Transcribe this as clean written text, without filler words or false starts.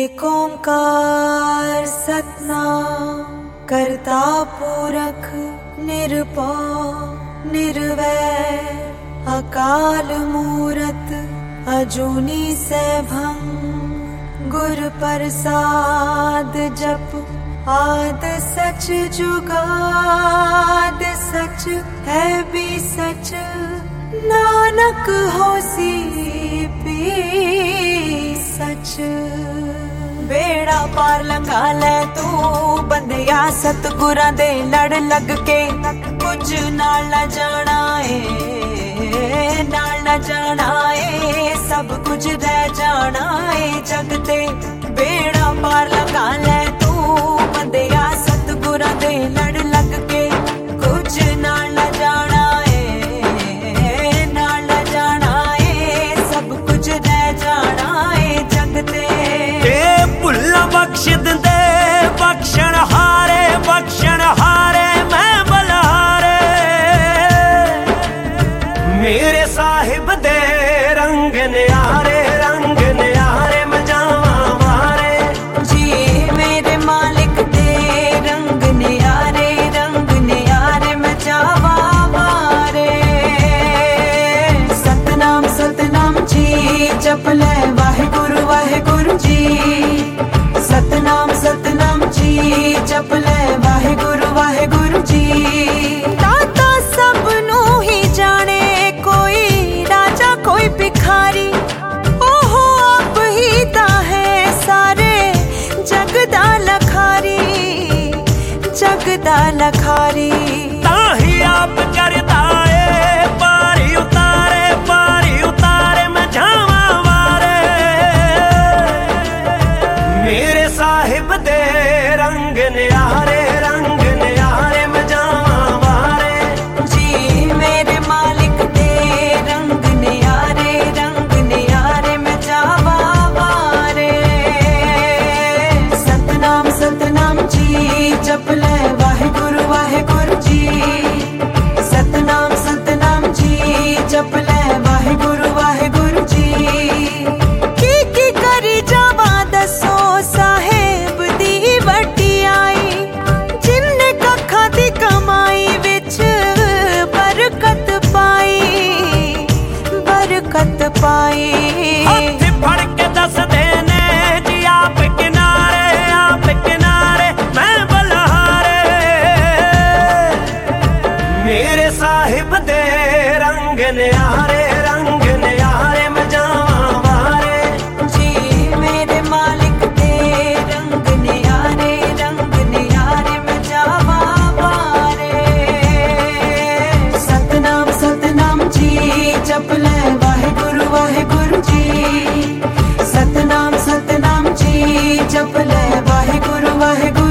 एक ओंकार सतनाम करता पुरख निरभौ निर्वैर अकाल मूरत अजूनी सैभं गुर प्रसाद जप आद सच जुगाद सच है भी सच नानक होसी भी सच। बेड़ा पार लंघा ले तू बंदिया सतगुरां दे लड़ लग के कुछ नाल न जाना है नाल न जाना है सब कुछ रह जाना है जग ते। बेड़ा पार लंघा ले तू बंदिया सतगुरां दे लड़ लग के कुछ नाल न जाना बख्श दे बख्शण हारे मैं बलहारे मेरे साहिब दे रंग न्यारे मैं जावा मारे जी मेरे मालिक दे रंग न्यारे मैं जावा मारे। सतनाम सतनाम जी जप ले वाहिगुरु जी सतनाम सतनाम जी जप ले वाहिगुरु जी। दाता सब नू ही जाने कोई राजा कोई भिखारी ओहो आप ही ता है सारे जग दा लखारी ताही आप करता है पारी उतारे मैं जावा मारे मेरे साहिब दे रंग न्यारे मैं जावा मारे जी मेरे मालिक दे रंग न्यारे मैं जावा मारे। सतनाम सतनाम जी जप ले वाहिगुरु जी सतनाम सतनाम जी जप ले वाहिगुरु जी। की करी जावा दसो साहेब दी वड्डी आई जिन्ने कखा दी कमाई विच बरकत पाई हथ फड़ के दस देने जी आप किनारे मैं बलहारे मेरे साहिब दे रंग न्यारे मैं जावा मारे जी मेरे मालिक दे रंग न्यारे मैं जावा मारे। सतनाम सतनाम जी जप ले वाहिगुरु जी सतनाम सतनाम जी जप ले वाहिगुरु